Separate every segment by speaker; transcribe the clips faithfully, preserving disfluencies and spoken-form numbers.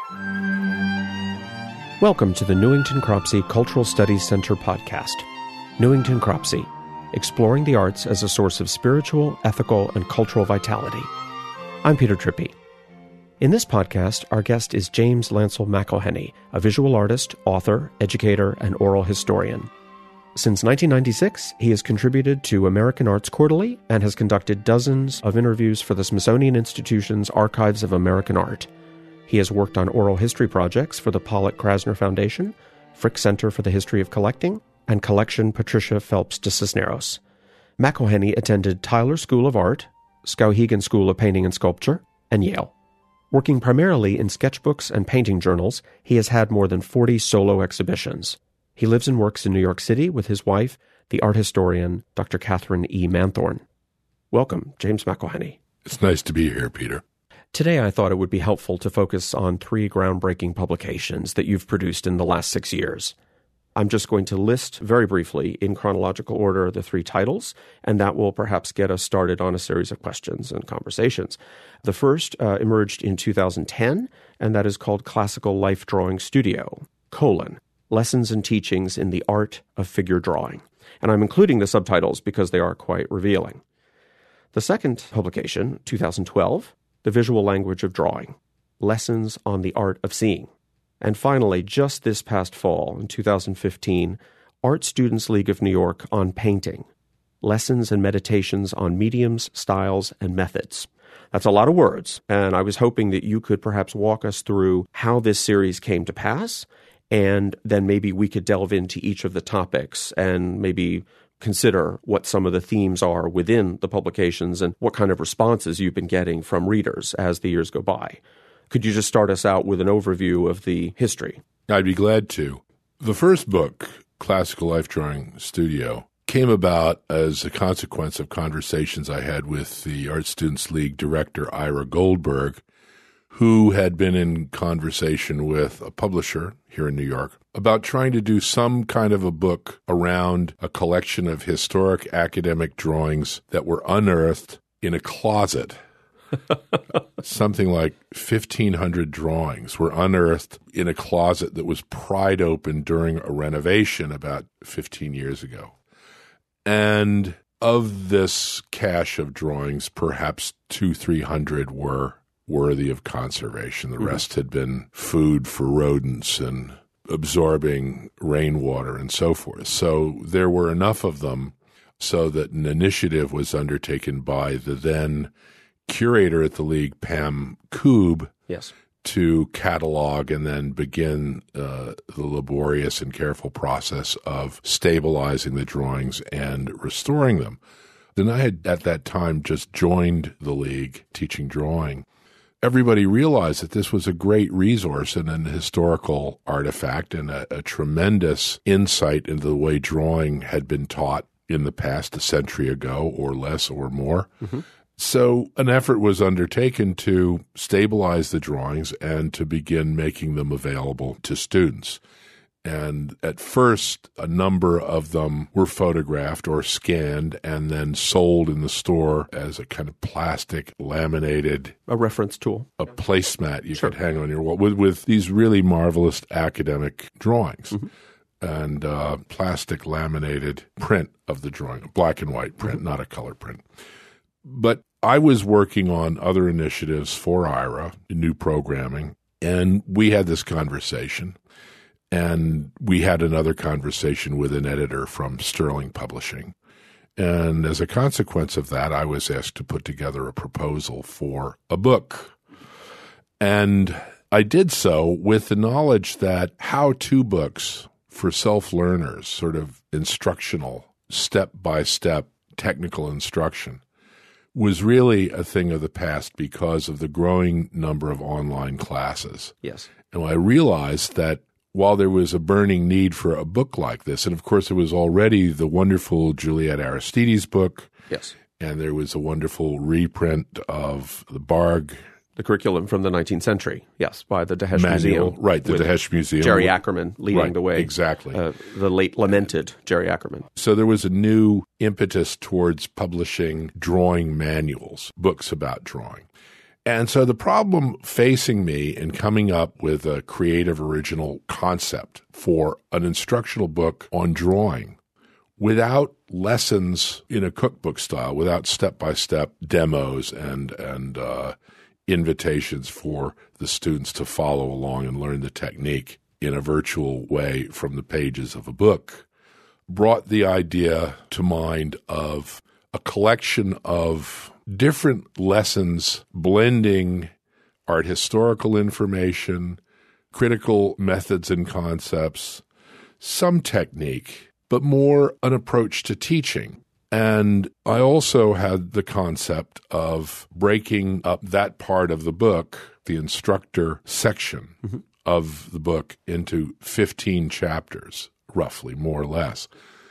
Speaker 1: Welcome to the Newington Cropsey Cultural Studies Center podcast. Newington Cropsey, exploring the arts as a source of spiritual, ethical, and cultural vitality. I'm Peter Trippi. In this podcast, our guest is James Lancel McElhenney, a visual artist, author, educator, and oral historian. Since nineteen ninety-six, he has contributed to American Arts Quarterly and has conducted dozens of interviews for the Smithsonian Institution's Archives of American Art. He has worked on oral history projects for the Pollock Krasner Foundation, Frick Center for the History of Collecting, and Collection Patricia Phelps de Cisneros. McElhenney attended Tyler School of Art, Skowhegan School of Painting and Sculpture, and Yale. Working primarily in sketchbooks and painting journals, he has had more than forty solo exhibitions. He lives and works in New York City with his wife, the art historian, Doctor Catherine E. Manthorn. Welcome, James McElhenney.
Speaker 2: It's nice to be here, Peter.
Speaker 1: Today I thought it would be helpful to focus on three groundbreaking publications that you've produced in the last six years. I'm just going to list very briefly, in chronological order, the three titles, and that will perhaps get us started on a series of questions and conversations. The first uh, emerged in two thousand ten, and that is called Classical Life Drawing Studio, colon, Lessons and Teachings in the Art of Figure Drawing. And I'm including the subtitles because they are quite revealing. The second publication, two thousand twelve, The Visual Language of Drawing, Lessons on the Art of Seeing. And finally, just this past fall, in two thousand fifteen, Art Students League of New York on Painting, Lessons and Meditations on Mediums, Styles, and Methods. That's a lot of words, and I was hoping that you could perhaps walk us through how this series came to pass, and then maybe we could delve into each of the topics and maybe consider what some of the themes are within the publications and what kind of responses you've been getting from readers as the years go by. Could you just start us out with an overview of the history?
Speaker 2: I'd be glad to. The first book, Classical Life Drawing Studio, came about as a consequence of conversations I had with the Art Students League director, Ira Goldberg, who had been in conversation with a publisher here in New York about trying to do some kind of a book around a collection of historic academic drawings that were unearthed in a closet. Something like fifteen hundred drawings were unearthed in a closet that was pried open during a renovation about fifteen years ago. And of this cache of drawings, perhaps two, three hundred were worthy of conservation. The rest had been food for rodents and absorbing rainwater and so forth. So there were enough of them so that an initiative was undertaken by the then curator at the League, Pam Koob,
Speaker 1: yes,
Speaker 2: to catalog and then begin uh, the laborious and careful process of stabilizing the drawings and restoring them. Then I had at that time just joined the League teaching drawing. Everybody realized that this was a great resource and an historical artifact and a, a tremendous insight into the way drawing had been taught in the past, a century ago or less or more. Mm-hmm. So an effort was undertaken to stabilize the drawings and to begin making them available to students. And at first, a number of them were photographed or scanned and then sold in the store as a kind of plastic laminated...
Speaker 1: A reference tool.
Speaker 2: A placemat you
Speaker 1: Sure.
Speaker 2: could hang on your wall with, with these really marvelous academic drawings. Mm-hmm. And uh, plastic laminated print of the drawing, black and white print, mm-hmm. not a color print. But I was working on other initiatives for Ira, new programming, and we had this conversation. And we had another conversation with an editor from Sterling Publishing. And as a consequence of that, I was asked to put together a proposal for a book. And I did so with the knowledge that how-to books for self-learners, sort of instructional, step-by-step technical instruction, was really a thing of the past because of the growing number of online classes.
Speaker 1: Yes.
Speaker 2: And I realized that while there was a burning need for a book like this, and of course there was already the wonderful Juliet Aristides book,
Speaker 1: yes,
Speaker 2: and there was a wonderful reprint of the Barg,
Speaker 1: the curriculum from the nineteenth century, yes, by the Dehesh
Speaker 2: Manual,
Speaker 1: Museum.
Speaker 2: right, the Dehesh Museum.
Speaker 1: Jerry Ackerman leading
Speaker 2: right,
Speaker 1: the way.
Speaker 2: Exactly.
Speaker 1: Uh, the late lamented Jerry Ackerman.
Speaker 2: So there was a new impetus towards publishing drawing manuals, books about drawing. And so the problem facing me in coming up with a creative, original concept for an instructional book on drawing without lessons in a cookbook style, without step-by-step demos and and uh, invitations for the students to follow along and learn the technique in a virtual way from the pages of a book, brought the idea to mind of a collection of different lessons blending art historical information, critical methods and concepts, some technique, but more an approach to teaching. And I also had the concept of breaking up that part of the book, the instructor section mm-hmm. of the book, into fifteen chapters, roughly, more or less,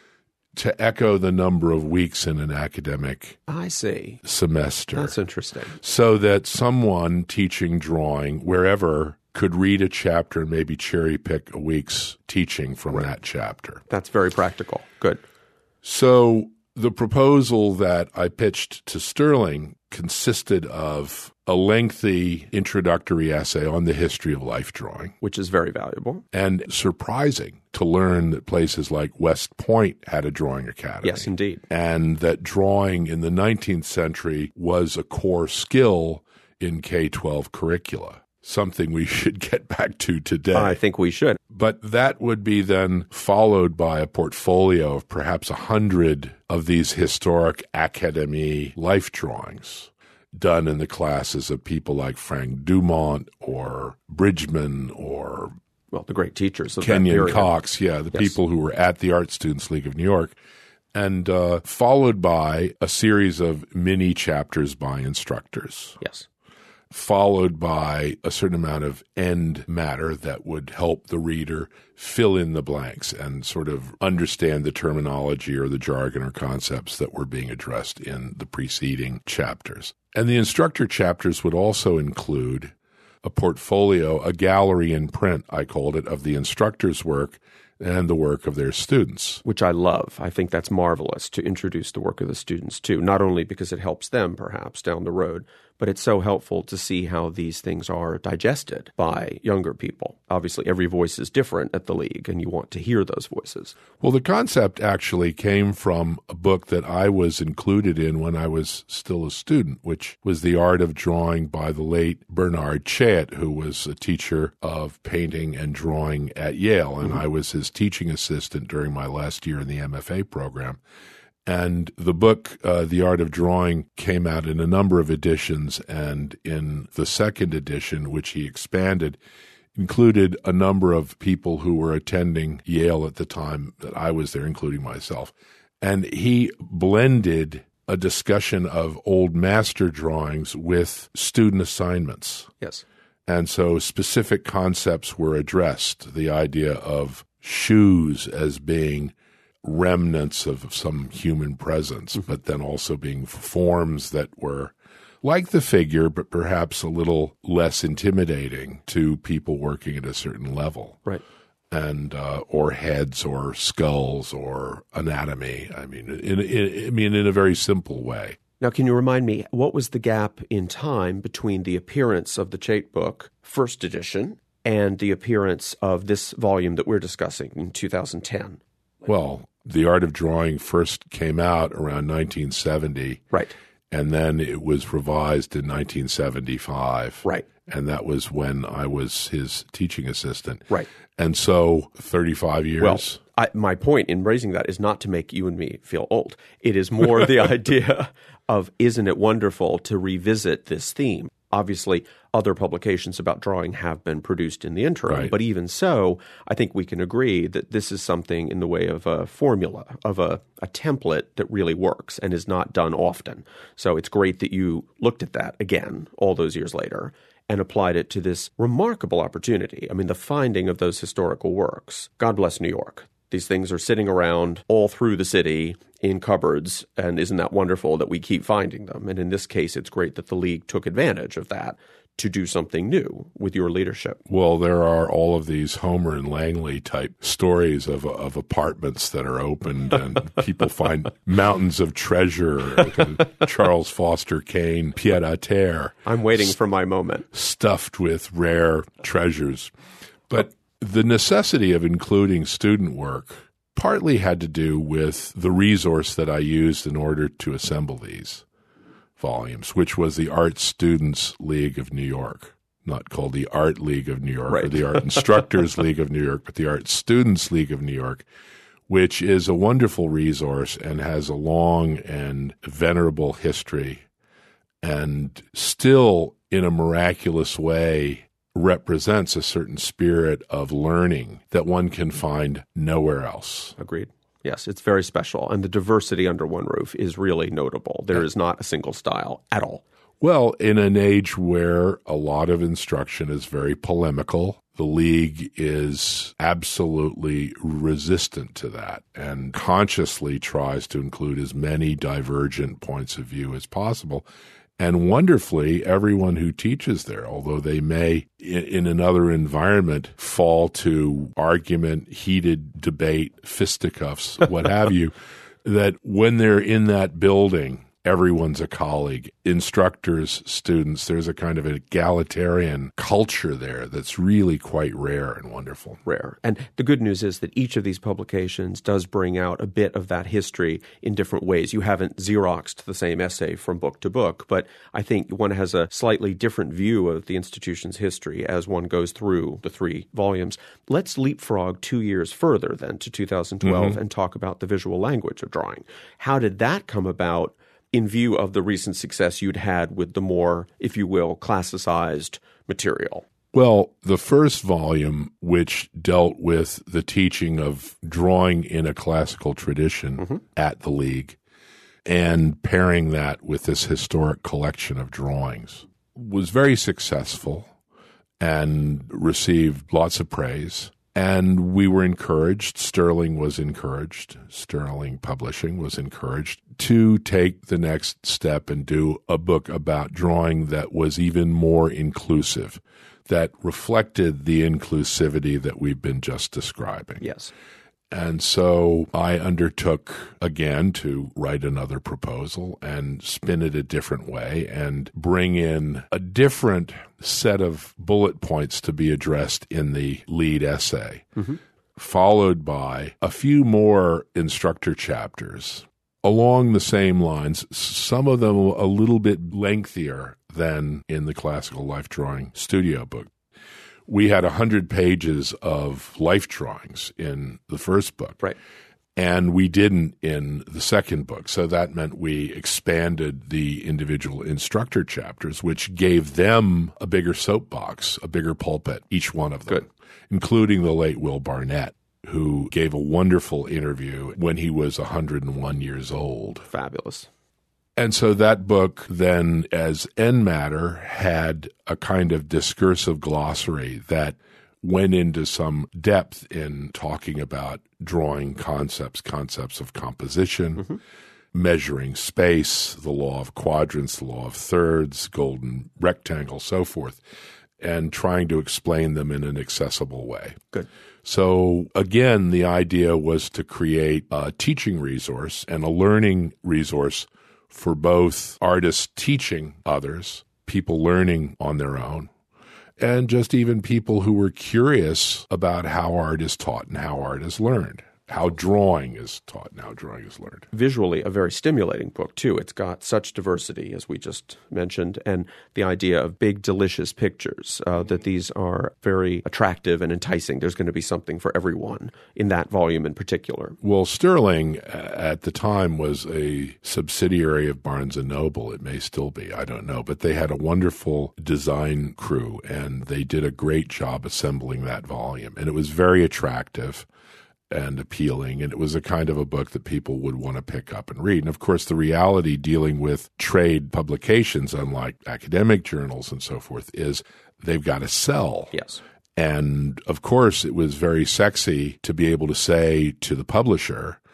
Speaker 2: to echo the number of weeks in an academic
Speaker 1: I see.
Speaker 2: semester.
Speaker 1: That's interesting.
Speaker 2: So that someone teaching drawing wherever could read a chapter and maybe cherry pick a week's teaching from right. that chapter.
Speaker 1: That's very practical. Good.
Speaker 2: So the proposal that I pitched to Sterling consisted of a lengthy introductory essay on the history of life drawing.
Speaker 1: Which is very valuable.
Speaker 2: And surprising to learn that places like West Point had a drawing academy.
Speaker 1: Yes, indeed.
Speaker 2: And that drawing in the nineteenth century was a core skill in K twelve curricula, something we should get back to today.
Speaker 1: I think we should.
Speaker 2: But that would be then followed by a portfolio of perhaps a hundred of these historic academy life drawings done in the classes of people like Frank Dumont or Bridgman or
Speaker 1: well, the great teachers of
Speaker 2: Kenyon
Speaker 1: that period.
Speaker 2: Cox, yeah, the
Speaker 1: yes.
Speaker 2: people who were at the Art Students League of New York, and uh, followed by a series of mini chapters by instructors.
Speaker 1: Yes.
Speaker 2: Followed by a certain amount of end matter that would help the reader fill in the blanks and sort of understand the terminology or the jargon or concepts that were being addressed in the preceding chapters. And the instructor chapters would also include a portfolio, a gallery in print, I called it, of the instructor's work and the work of their students.
Speaker 1: Which I love. I think that's marvelous to introduce the work of the students too, not only because it helps them perhaps down the road, but it's so helpful to see how these things are digested by younger people. Obviously, every voice is different at the League, and you want to hear those voices.
Speaker 2: Well, the concept actually came from a book that I was included in when I was still a student, which was The Art of Drawing by the late Bernard Chait, who was a teacher of painting and drawing at Yale, and mm-hmm. I was his teaching assistant during my last year in the M F A program. And the book, uh, The Art of Drawing, came out in a number of editions, and in the second edition, which he expanded, included a number of people who were attending Yale at the time that I was there, including myself. And he blended a discussion of old master drawings with student assignments.
Speaker 1: Yes.
Speaker 2: And so specific concepts were addressed, the idea of shoes as being remnants of some human presence, mm-hmm. but then also being forms that were like the figure, but perhaps a little less intimidating to people working at a certain level.
Speaker 1: Right.
Speaker 2: And uh, or heads or skulls or anatomy. I mean, in, in, I mean, in a very simple way.
Speaker 1: Now, can you remind me, what was the gap in time between the appearance of the Chait book, first edition, and the appearance of this volume that we're discussing in two thousand ten?
Speaker 2: Well, The Art of Drawing first came out around nineteen seventy.
Speaker 1: Right.
Speaker 2: And then it was revised in nineteen seventy-five.
Speaker 1: Right.
Speaker 2: And that was when I was his teaching assistant.
Speaker 1: Right.
Speaker 2: And so thirty-five years.
Speaker 1: Well, I, my point in raising that is not to make you and me feel old. It is more the idea of, isn't it wonderful to revisit this theme? Obviously, other publications about drawing have been produced in the interim,
Speaker 2: right.
Speaker 1: but even so, I think we can agree that this is something in the way of a formula, of a, a template that really works and is not done often. So it's great that you looked at that again all those years later and applied it to this remarkable opportunity. I mean, the finding of those historical works. God bless New York. These things are sitting around all through the city in cupboards, and isn't that wonderful that we keep finding them? And in this case, it's great that the League took advantage of that to do something new with your leadership.
Speaker 2: Well, there are all of these Homer and Langley type stories of of apartments that are opened and people find mountains of treasure. Charles Foster Kane, pied-à-terre.
Speaker 1: I'm waiting for my moment.
Speaker 2: Stuffed with rare treasures. But the necessity of including student work partly had to do with the resource that I used in order to assemble these volumes, which was the Art Students League of New York, not called the Art League of New York
Speaker 1: right.
Speaker 2: or the Art Instructors League of New York, but the Art Students League of New York, which is a wonderful resource and has a long and venerable history and still, in a miraculous way, represents a certain spirit of learning that one can find nowhere else.
Speaker 1: Agreed. Yes, it's very special. And the diversity under one roof is really notable. There is not a single style at all.
Speaker 2: Well, in an age where a lot of instruction is very polemical, the League is absolutely resistant to that and consciously tries to include as many divergent points of view as possible. And wonderfully, everyone who teaches there, although they may, in, in another environment, fall to argument, heated debate, fisticuffs, what have you, that when they're in that building, everyone's a colleague. Instructors, students, there's a kind of egalitarian culture there that's really quite rare and wonderful.
Speaker 1: Rare. And the good news is that each of these publications does bring out a bit of that history in different ways. You haven't Xeroxed the same essay from book to book, but I think one has a slightly different view of the institution's history as one goes through the three volumes. Let's leapfrog two years further then to two thousand twelve mm-hmm. and talk about the visual language of drawing. How did that come about in view of the recent success you'd had with the more, if you will, classicized material?
Speaker 2: Well, the first volume, which dealt with the teaching of drawing in a classical tradition mm-hmm. at the League and pairing that with this historic collection of drawings, was very successful and received lots of praise. And we were encouraged, Sterling was encouraged, Sterling Publishing was encouraged to take the next step and do a book about drawing that was even more inclusive, that reflected the inclusivity that we've been just describing.
Speaker 1: Yes.
Speaker 2: And so I undertook again to write another proposal and spin it a different way and bring in a different set of bullet points to be addressed in the lead essay, mm-hmm. followed by a few more instructor chapters along the same lines, some of them a little bit lengthier than in the Classical Life Drawing Studio book. We had one hundred pages of life drawings in the first book.
Speaker 1: Right.
Speaker 2: And we didn't in the second book. So that meant we expanded the individual instructor chapters, which gave them a bigger soapbox, a bigger pulpit, each one of them,
Speaker 1: Good.
Speaker 2: including the late Will Barnett, who gave a wonderful interview when he was one hundred one years old.
Speaker 1: Fabulous.
Speaker 2: And so that book then, as end matter, had a kind of discursive glossary that went into some depth in talking about drawing concepts, concepts of composition, mm-hmm. measuring space, the law of quadrants, the law of thirds, golden rectangle, so forth, and trying to explain them in an accessible way.
Speaker 1: Good.
Speaker 2: So again, the idea was to create a teaching resource and a learning resource for both artists teaching others, people learning on their own, and just even people who were curious about how art is taught and how art is learned, how drawing is taught and how drawing is learned.
Speaker 1: Visually, a very stimulating book, too. It's got such diversity, as we just mentioned, and the idea of big, delicious pictures, uh, that these are very attractive and enticing. There's going to be something for everyone in that volume in particular.
Speaker 2: Well, Sterling at the time was a subsidiary of Barnes and Noble. It may still be, I don't know, but they had a wonderful design crew, and they did a great job assembling that volume, and it was very attractive and appealing, and it was a kind of a book that people would want to pick up and read. And of course, the reality dealing with trade publications, unlike academic journals and so forth, is they've got to sell.
Speaker 1: Yes.
Speaker 2: And of course, it was very sexy to be able to say to the publisher,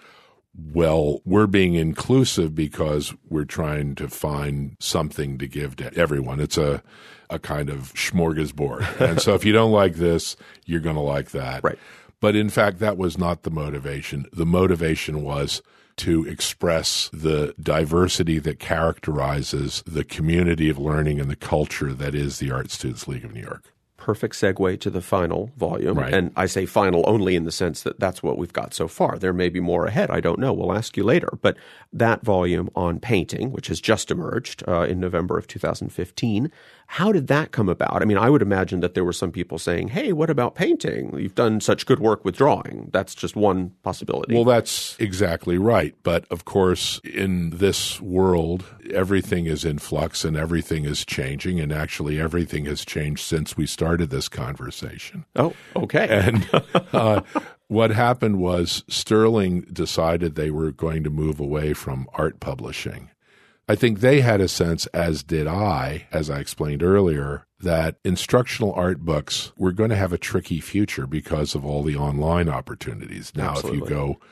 Speaker 2: Well, we're being inclusive because we're trying to find something to give to everyone. It's a, a kind of smorgasbord. And so if you don't like this, you're going to like that.
Speaker 1: Right.
Speaker 2: But in fact, that was not the motivation. The motivation was to express the diversity that characterizes the community of learning and the culture that is the Art Students League of New York.
Speaker 1: Perfect segue to the final volume.
Speaker 2: Right.
Speaker 1: And I say final only in the sense that that's what we've got so far. There may be more ahead. I don't know. We'll ask you later. But that volume on painting, which has just emerged uh, in November of two thousand fifteen, how did that come about? I mean, I would imagine that there were some people saying, hey, what about painting? You've done such good work with drawing. That's just one possibility.
Speaker 2: Well, that's exactly right. But of course, in this world, everything is in flux and everything is changing. And actually, everything has changed since we started this conversation.
Speaker 1: Oh, okay.
Speaker 2: And uh, what happened was Sterling decided they were going to move away from art publishing. I think they had a sense, as did I, as I explained earlier, that instructional art books were going to have a tricky future because of all the online opportunities. Now,
Speaker 1: Absolutely.
Speaker 2: if you go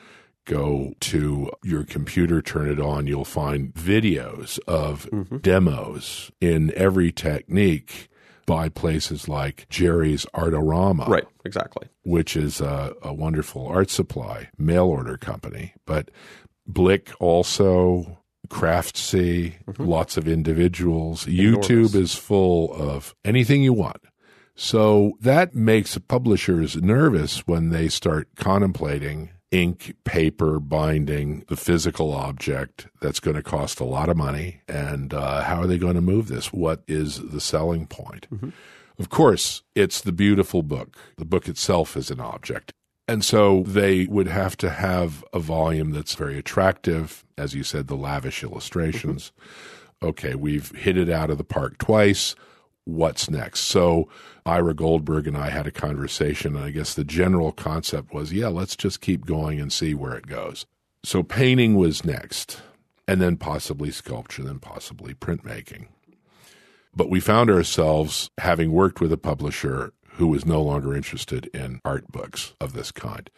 Speaker 2: go to your computer, turn it on, you'll find videos of mm-hmm. demos in every technique by places like Jerry's Artorama.
Speaker 1: Right, exactly.
Speaker 2: Which is a, a wonderful art supply mail order company. But Blick also, Craftsy, mm-hmm. lots of individuals. Enormous. YouTube is full of anything you want. So that makes publishers nervous when they start contemplating ink, paper, binding, the physical object that's going to cost a lot of money. And uh, how are they going to move this? What is the selling point? Mm-hmm. Of course, it's the beautiful book. The book itself is an object. And so they would have to have a volume that's very attractive. As you said, the lavish illustrations. Mm-hmm. Okay, we've hit it out of the park twice. What's next? So Ira Goldberg and I had a conversation, and I guess the general concept was, yeah, let's just keep going and see where it goes. So painting was next, and then possibly sculpture, then possibly printmaking. But we found ourselves having worked with a publisher who was no longer interested in art books of this kind.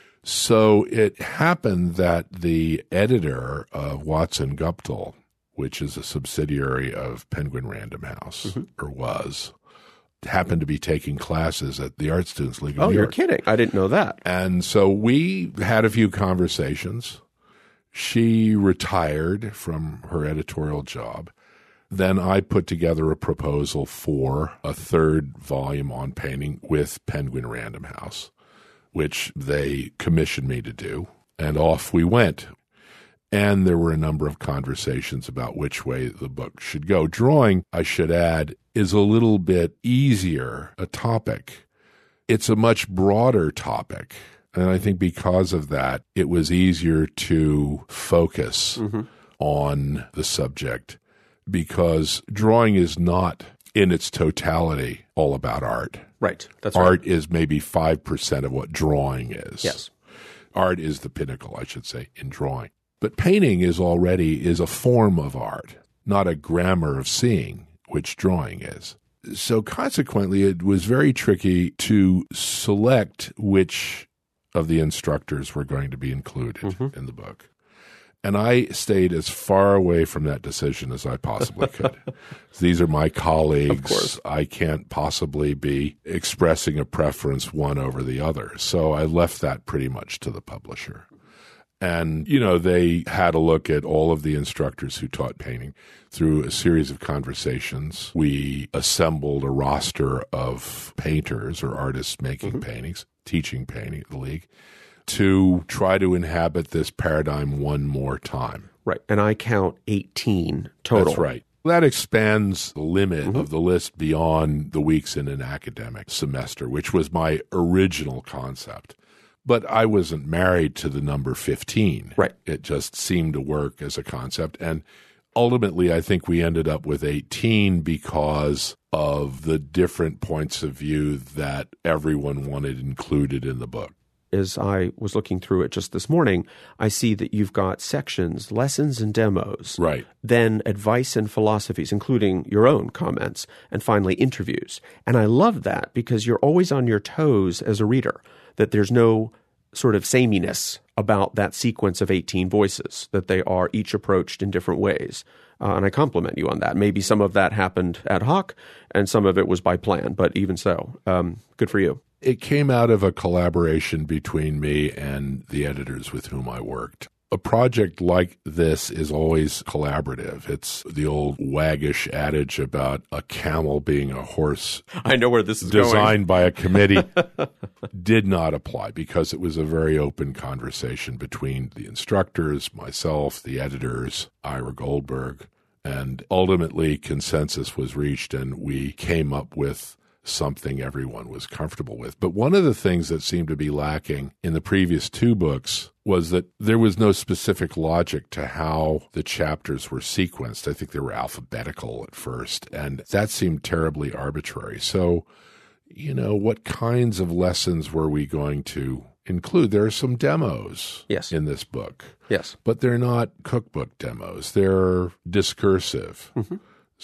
Speaker 2: So it happened that the editor of Watson Guptill, which is a subsidiary of Penguin Random House, mm-hmm. or was, happened to be taking classes at the Art Students League of
Speaker 1: Oh,
Speaker 2: New
Speaker 1: you're
Speaker 2: York.
Speaker 1: kidding. I didn't know that.
Speaker 2: And so we had a few conversations. She retired from her editorial job. Then I put together a proposal for a third volume on painting with Penguin Random House, which they commissioned me to do. And off we went. And there were a number of conversations about which way the book should go. Drawing, I should add, is a little bit easier a topic. It's a much broader topic. And I think because of that, it was easier to focus mm-hmm. on the subject, because drawing is not in its totality all about art.
Speaker 1: Right. That's
Speaker 2: art
Speaker 1: right.
Speaker 2: is maybe five percent of what drawing is.
Speaker 1: Yes.
Speaker 2: Art is the pinnacle, I should say, in drawing. But painting is already is a form of art, not a grammar of seeing, which drawing is. So consequently, it was very tricky to select which of the instructors were going to be included mm-hmm. in the book. And I stayed as far away from that decision as I possibly could. These are my colleagues.
Speaker 1: Of course.
Speaker 2: I can't possibly be expressing a preference one over the other. So I left that pretty much to the publisher. And, you know, they had a look at all of the instructors who taught painting. Through a series of conversations, we assembled a roster of painters or artists making mm-hmm. paintings, teaching painting at the League, to try to inhabit this paradigm one more time.
Speaker 1: Right. And I count eighteen total.
Speaker 2: That's right. That expands the limit mm-hmm. of the list beyond the weeks in an academic semester, which was my original concept. But I wasn't married to the number fifteen.
Speaker 1: Right.
Speaker 2: It just seemed to work as a concept. And ultimately, I think we ended up with eighteen because of the different points of view that everyone wanted included in the book.
Speaker 1: As I was looking through it just this morning, I see that you've got sections, lessons and demos,
Speaker 2: right?
Speaker 1: Then advice and philosophies, including your own comments, and finally interviews. And I love that because you're always on your toes as a reader, that there's no sort of sameness about that sequence of eighteen voices, that they are each approached in different ways. Uh, and I compliment you on that. Maybe some of that happened ad hoc and some of it was by plan, but even so, um, good for you.
Speaker 2: It came out of a collaboration between me and the editors with whom I worked. A project like this is always collaborative. It's the old waggish adage about a camel being a horse.
Speaker 1: I know where this is
Speaker 2: designed
Speaker 1: going.
Speaker 2: by a committee did not apply because it was a very open conversation between the instructors, myself, the editors, Ira Goldberg, and ultimately consensus was reached and we came up with something everyone was comfortable with. But one of the things that seemed to be lacking in the previous two books was that there was no specific logic to how the chapters were sequenced. I think they were alphabetical at first, and that seemed terribly arbitrary. So, you know, what kinds of lessons were we going to include? There are some demos
Speaker 1: yes.
Speaker 2: in this book.
Speaker 1: Yes.
Speaker 2: But they're not cookbook demos. They're discursive.
Speaker 1: Mm-hmm.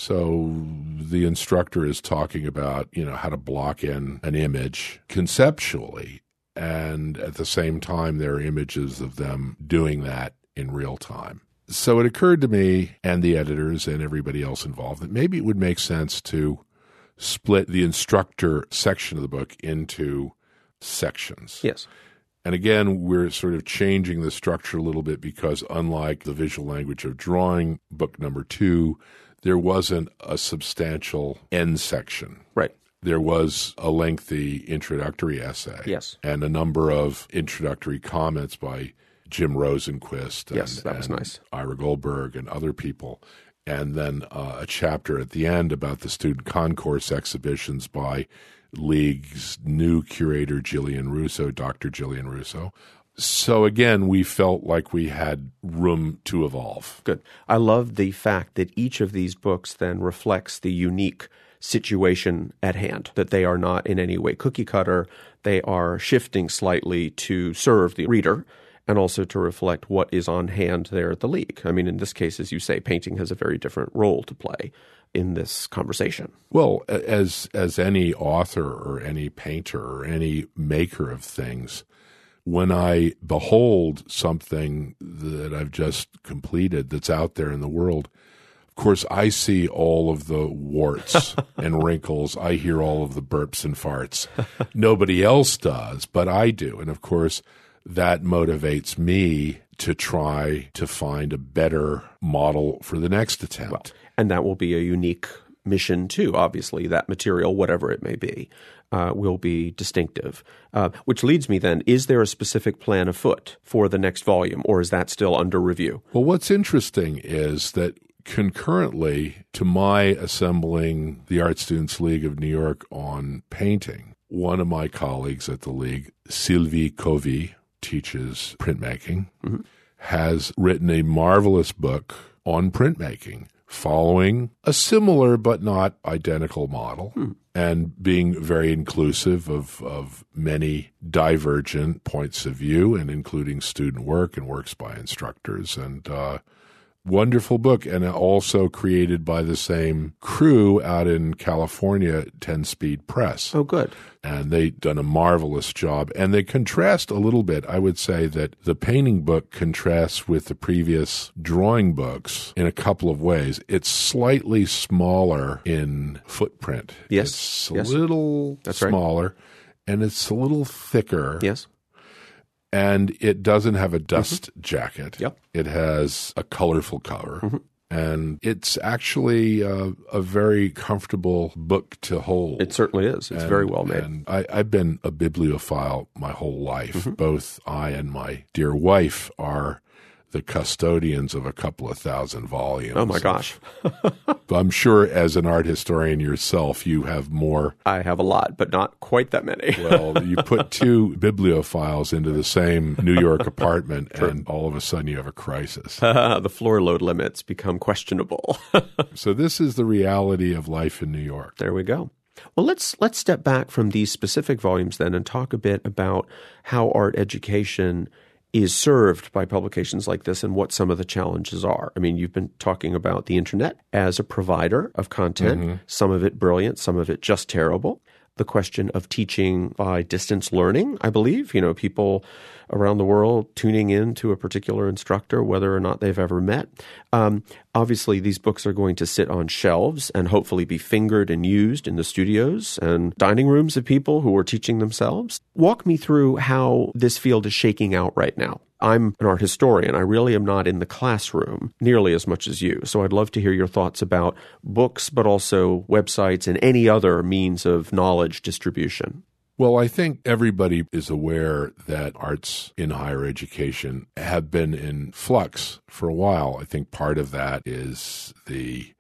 Speaker 2: So the instructor is talking about, you know, how to block in an image conceptually, and at the same time there are images of them doing that in real time. So it occurred to me and the editors and everybody else involved that maybe it would make sense to split the instructor section of the book into sections.
Speaker 1: Yes.
Speaker 2: And again, we're sort of changing the structure a little bit because unlike the visual language of drawing, book number two, there wasn't a substantial end section.
Speaker 1: Right.
Speaker 2: There was a lengthy introductory essay.
Speaker 1: Yes.
Speaker 2: And a number of introductory comments by Jim Rosenquist.
Speaker 1: Yes,
Speaker 2: and,
Speaker 1: that was
Speaker 2: and
Speaker 1: nice.
Speaker 2: Ira Goldberg and other people. And then uh, a chapter at the end about the student concourse exhibitions by League's new curator, Gillian Russo, Doctor Gillian Russo. So again, we felt like we had room to evolve.
Speaker 1: Good. I love the fact that each of these books then reflects the unique situation at hand, that they are not in any way cookie cutter. They are shifting slightly to serve the reader and also to reflect what is on hand there at the League. I mean, in this case, as you say, painting has a very different role to play in this conversation.
Speaker 2: Well, as as any author or any painter or any maker of things, when I behold something that I've just completed that's out there in the world, of course, I see all of the warts and wrinkles. I hear all of the burps and farts. Nobody else does, but I do. And of course, that motivates me to try to find a better model for the next attempt.
Speaker 1: Well, and that will be a unique mission too, obviously. That material, whatever it may be, uh, will be distinctive. Uh, which leads me then, is there a specific plan afoot for the next volume, or is that still under review?
Speaker 2: Well, what's interesting is that concurrently to my assembling the Art Students League of New York on painting, one of my colleagues at the League, Sylvie Covey, teaches printmaking, mm-hmm. has written a marvelous book on printmaking, following a similar but not identical model hmm. and being very inclusive of, of many divergent points of view and including student work and works by instructors. And uh, wonderful book, and also created by the same crew out in California, ten Speed Press.
Speaker 1: Oh, good.
Speaker 2: And they've done a marvelous job. And they contrast a little bit. I would say that the painting book contrasts with the previous drawing books in a couple of ways. It's slightly smaller in footprint.
Speaker 1: Yes.
Speaker 2: It's a
Speaker 1: yes.
Speaker 2: little
Speaker 1: That's
Speaker 2: smaller,
Speaker 1: right.
Speaker 2: and it's a little thicker.
Speaker 1: Yes.
Speaker 2: And it doesn't have a dust mm-hmm. jacket.
Speaker 1: Yep.
Speaker 2: It has a colorful cover.
Speaker 1: Mm-hmm.
Speaker 2: And it's actually uh, a very comfortable book to hold.
Speaker 1: It certainly is. It's
Speaker 2: and,
Speaker 1: very well made.
Speaker 2: And I, I've been a bibliophile my whole life.
Speaker 1: Mm-hmm.
Speaker 2: Both I and my dear wife are the custodians of a couple of thousand volumes.
Speaker 1: Oh, my gosh.
Speaker 2: I'm sure as an art historian yourself, you have more.
Speaker 1: I have a lot, but not quite that many.
Speaker 2: Well, you put two bibliophiles into the same New York apartment, True. And all of a sudden you have a crisis.
Speaker 1: Uh, the floor load limits become questionable.
Speaker 2: So this is the reality of life in New York.
Speaker 1: There we go. Well, let's let's step back from these specific volumes then and talk a bit about how art education is served by publications like this and what some of the challenges are. I mean, you've been talking about the internet as a provider of content, mm-hmm. some of it brilliant, some of it just terrible. the question of teaching by distance learning, I believe. You know, people around the world tuning in to a particular instructor, whether or not they've ever met. Um, obviously, these books are going to sit on shelves and hopefully be fingered and used in the studios and dining rooms of people who are teaching themselves. Walk me through how this field is shaking out right now. I'm an art historian. I really am not in the classroom nearly as much as you. So I'd love to hear your thoughts about books, but also websites and any other means of knowledge distribution.
Speaker 2: Well, I think everybody is aware that arts in higher education have been in flux for a while. I think part of that is the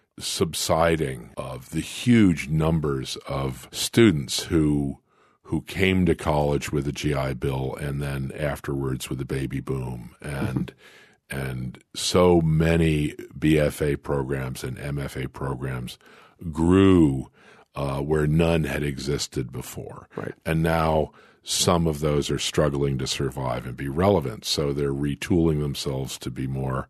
Speaker 2: subsiding of the huge numbers of students who who came to college with a G I Bill and then afterwards with a baby boom. And mm-hmm. and so many B F A programs and M F A programs grew uh, where none had existed before.
Speaker 1: Right.
Speaker 2: And now some of those are struggling to survive and be relevant. So they're retooling themselves to be more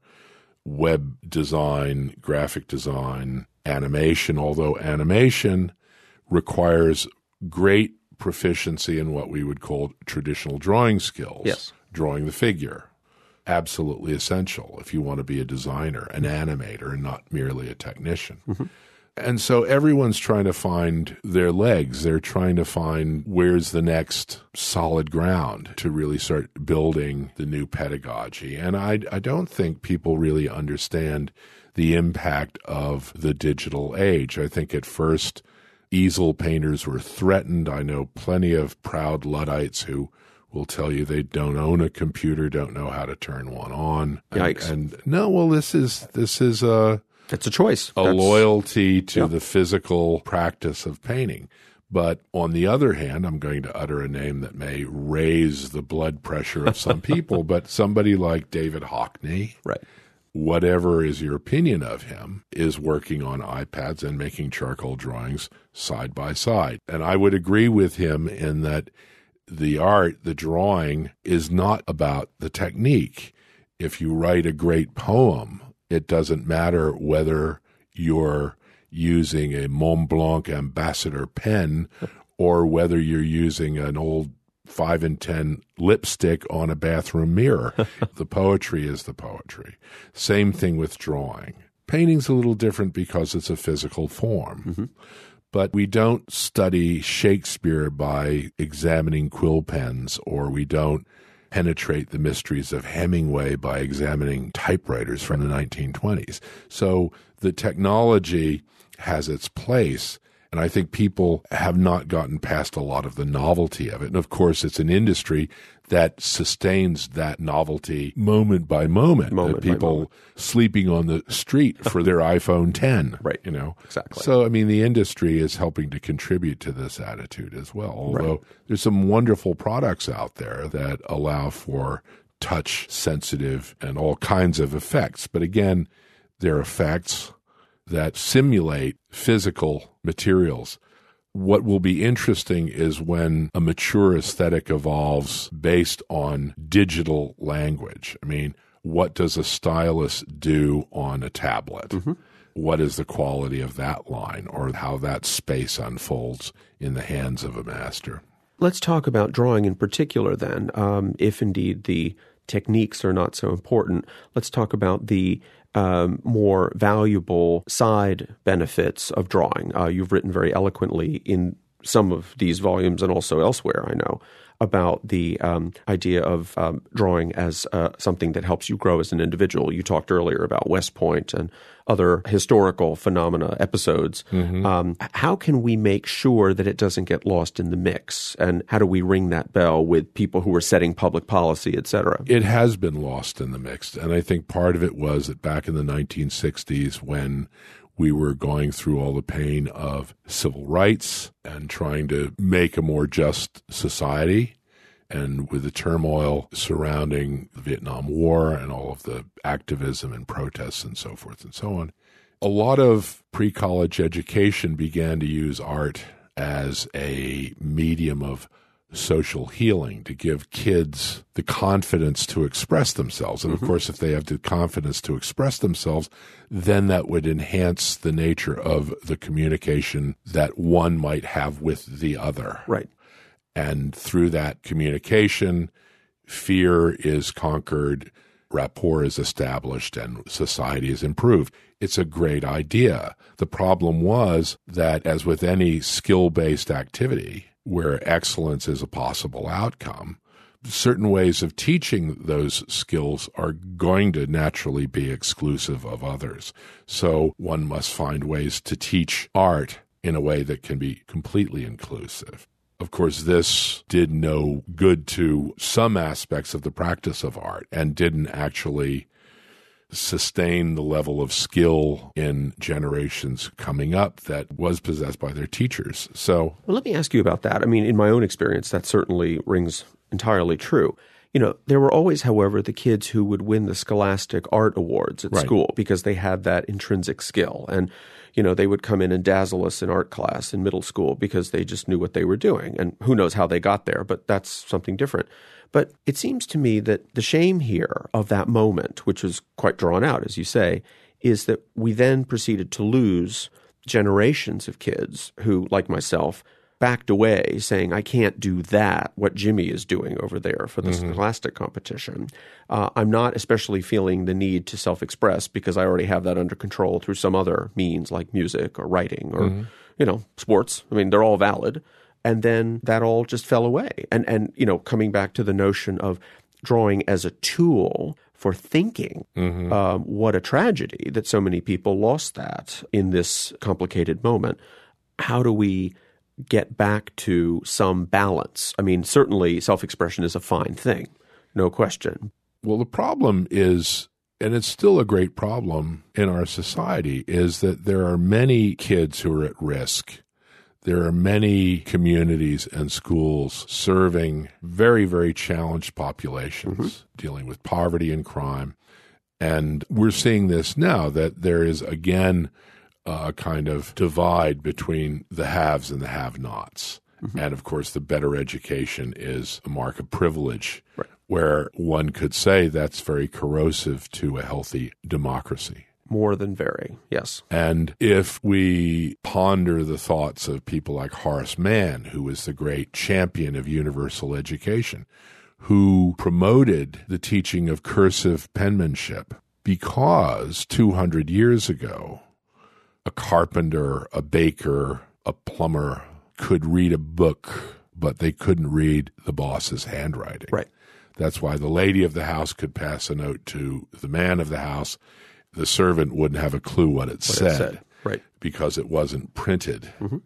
Speaker 2: web design, graphic design, animation, although animation requires great proficiency in what we would call traditional drawing skills.
Speaker 1: Yes.
Speaker 2: Drawing the figure. Absolutely essential if you want to be a designer, an animator, and not merely a technician. Mm-hmm. And so everyone's trying to find their legs. They're trying to find where's the next solid ground to really start building the new pedagogy. And I, I don't think people really understand the impact of the digital age. I think at first easel painters were threatened. I know plenty of proud Luddites who will tell you they don't own a computer, don't know how to turn one on.
Speaker 1: Yikes.
Speaker 2: And, and no, well, this is this is a
Speaker 1: it's a choice.
Speaker 2: A
Speaker 1: That's,
Speaker 2: loyalty to
Speaker 1: yeah.
Speaker 2: the physical practice of painting. But on the other hand, I'm going to utter a name that may raise the blood pressure of some people, but somebody like David Hockney,
Speaker 1: right.
Speaker 2: whatever is your opinion of him, is working on iPads and making charcoal drawings side by side. And I would agree with him in that the art, the drawing, is not about the technique. If you write a great poem, it doesn't matter whether you're using a Mont Blanc Ambassador pen or whether you're using an old five and ten lipstick on a bathroom mirror. The poetry is the poetry. Same thing with drawing. Painting's a little different because it's a physical form. Mm-hmm. But we don't study Shakespeare by examining quill pens, or we don't penetrate the mysteries of Hemingway by examining typewriters from the nineteen twenties. So the technology has its place, and I think people have not gotten past a lot of the novelty of it. And of course, it's an industry that sustains that novelty moment by moment.
Speaker 1: Moment
Speaker 2: people
Speaker 1: by moment.
Speaker 2: Sleeping on the street for their iPhone ten.
Speaker 1: Right.
Speaker 2: You know?
Speaker 1: Exactly.
Speaker 2: So, I mean, the industry is helping to contribute to this attitude as well. Although
Speaker 1: right.
Speaker 2: there's some wonderful products out there that allow for touch sensitive and all kinds of effects. But again, they're effects that simulate physical materials. What will be interesting is when a mature aesthetic evolves based on digital language. I mean, what does a stylus do on a tablet? Mm-hmm. What is the quality of that line, or how that space unfolds in the hands of a master?
Speaker 1: Let's talk about drawing in particular then, um, if indeed the techniques are not so important. Let's talk about the Um, more valuable side benefits of drawing. Uh, you've written very eloquently in some of these volumes and also elsewhere, I know, about the um, idea of um, drawing as uh, something that helps you grow as an individual. You talked earlier about West Point and other historical phenomena, episodes. Mm-hmm. Um, how can we make sure that it doesn't get lost in the mix? And how do we ring that bell with people who are setting public policy, et cetera?
Speaker 2: It has been lost in the mix. And I think part of it was that back in the nineteen sixties, when we were going through all the pain of civil rights and trying to make a more just society, and with the turmoil surrounding the Vietnam War and all of the activism and protests and so forth and so on, a lot of pre-college education began to use art as a medium of social healing, to give kids the confidence to express themselves. And, mm-hmm. of course, if they have the confidence to express themselves, then that would enhance the nature of the communication that one might have with the other.
Speaker 1: Right.
Speaker 2: And through that communication, fear is conquered, rapport is established, and society is improved. It's a great idea. The problem was that, as with any skill-based activity where excellence is a possible outcome, certain ways of teaching those skills are going to naturally be exclusive of others. So one must find ways to teach art in a way that can be completely inclusive. Of course, this did no good to some aspects of the practice of art and didn't actually sustain the level of skill in generations coming up that was possessed by their teachers. So,
Speaker 1: well, let me ask you about that. I mean, in my own experience, that certainly rings entirely true. You know, there were always, however, the kids who would win the Scholastic Art Awards at
Speaker 2: right.
Speaker 1: school because they had that intrinsic skill. And, you know, they would come in and dazzle us in art class in middle school because they just knew what they were doing. And who knows how they got there, but that's something different. But it seems to me that the shame here of that moment, which was quite drawn out, as you say, is that we then proceeded to lose generations of kids who, like myself, backed away saying, I can't do that, what Jimmy is doing over there for the mm-hmm. Scholastic competition. Uh, I'm not especially feeling the need to self-express because I already have that under control through some other means like music or writing or, mm-hmm. you know, sports. I mean, they're all valid. And then that all just fell away. And, and you know, coming back to the notion of drawing as a tool for thinking, mm-hmm. um, what a tragedy that so many people lost that in this complicated moment. How do we get back to some balance? I mean, certainly self-expression is a fine thing, no question.
Speaker 2: Well, the problem is, and it's still a great problem in our society, is that there are many kids who are at risk. There are many communities and schools serving very, very challenged populations, mm-hmm. dealing with poverty and crime. And we're seeing this now, that there is, again, a kind of divide between the haves and the have-nots. Mm-hmm. And, of course, the better education is a mark of privilege, right. where one could say that's very corrosive to a healthy democracy.
Speaker 1: More than very, yes.
Speaker 2: And if we ponder the thoughts of people like Horace Mann, who was the great champion of universal education, who promoted the teaching of cursive penmanship because two hundred years ago, a carpenter, a baker, a plumber could read a book, but they couldn't read the boss's handwriting.
Speaker 1: Right.
Speaker 2: That's why the lady of the house could pass a note to the man of the house. The servant wouldn't have a clue what it, what said, it said,
Speaker 1: right?
Speaker 2: Because it wasn't printed.
Speaker 1: Mm-hmm.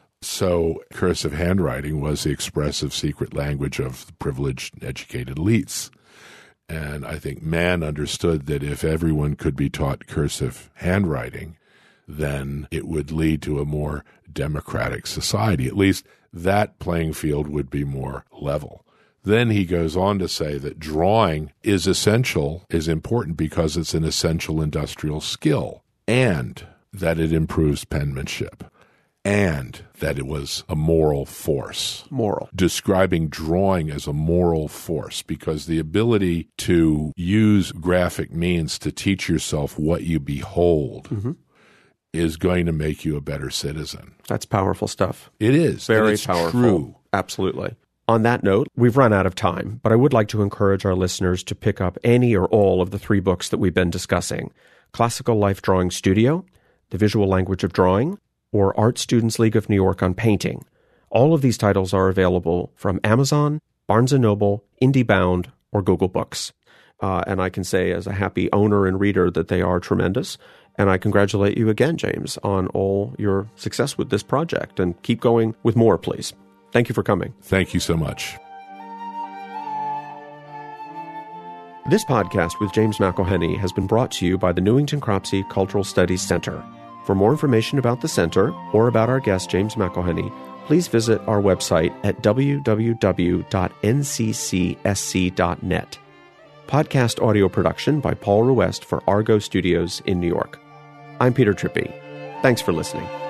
Speaker 2: So cursive handwriting was the expressive secret language of the privileged, educated elites. And I think Mann understood that if everyone could be taught cursive handwriting, then it would lead to a more democratic society. At least that playing field would be more level. Then he goes on to say that drawing is essential, is important because it's an essential industrial skill, and that it improves penmanship, and that it was a moral force.
Speaker 1: Moral.
Speaker 2: Describing drawing as a moral force, because the ability to use graphic means to teach yourself what you behold mm-hmm. is going to make you a better citizen.
Speaker 1: That's powerful stuff.
Speaker 2: It is.
Speaker 1: Very
Speaker 2: it's
Speaker 1: powerful.
Speaker 2: True.
Speaker 1: Absolutely. On that note, we've run out of time, but I would like to encourage our listeners to pick up any or all of the three books that we've been discussing: Classical Life Drawing Studio, The Visual Language of Drawing, or Art Students League of New York on Painting. All of these titles are available from Amazon, Barnes and Noble, IndieBound, or Google Books. Uh, and I can say as a happy owner and reader that they are tremendous. And I congratulate you again, James, on all your success with this project. And keep going with more, please. Thank you for coming.
Speaker 2: Thank you so much.
Speaker 1: This podcast with James McElhenney has been brought to you by the Newington Cropsey Cultural Studies Center. For more information about the center or about our guest, James McElhenney, please visit our website at w w w dot n c c s c dot net. Podcast audio production by Paul Ruest for Argo Studios in New York. I'm Peter Trippi. Thanks for listening.